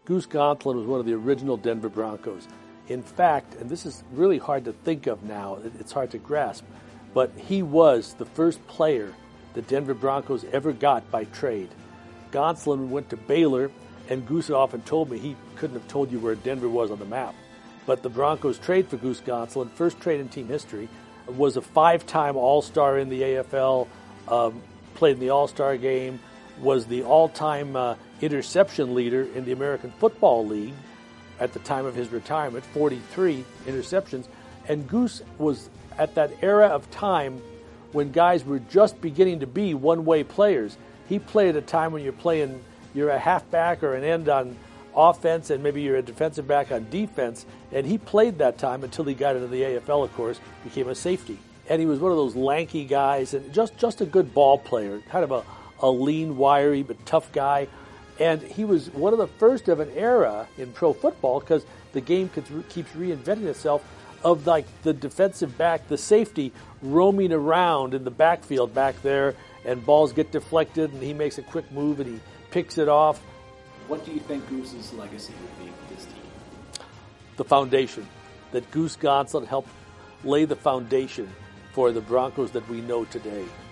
Goose Gonsolin was one of the original Denver Broncos. In fact, and this is really hard to think of now, it's hard to grasp, but he was the first player the Denver Broncos ever got by trade. Gonsolin went to Baylor, and Goose had often told me he couldn't have told you where Denver was on the map. But the Broncos trade for Goose Gonsolin, first trade in team history, was a 5-time All-Star in the AFL, played in the All-Star game, was the all-time interception leader in the American Football League at the time of his retirement, 43 interceptions. And Goose was at that era of time when guys were just beginning to be one-way players. He played at a time when you're a halfback or an end on offense, and maybe you're a defensive back on defense, and he played that time until he got into the AFL, of course, became a safety. And he was one of those lanky guys, and just a good ball player, kind of a lean, wiry, but tough guy. And he was one of the first of an era in pro football, because the game keeps reinventing itself, of like the defensive back, the safety, roaming around in the backfield back there, and balls get deflected, and he makes a quick move, and he picks it off. What do you think Goose's legacy would be for this team? The foundation. That Goose Gonsolin helped lay the foundation for the Broncos that we know today.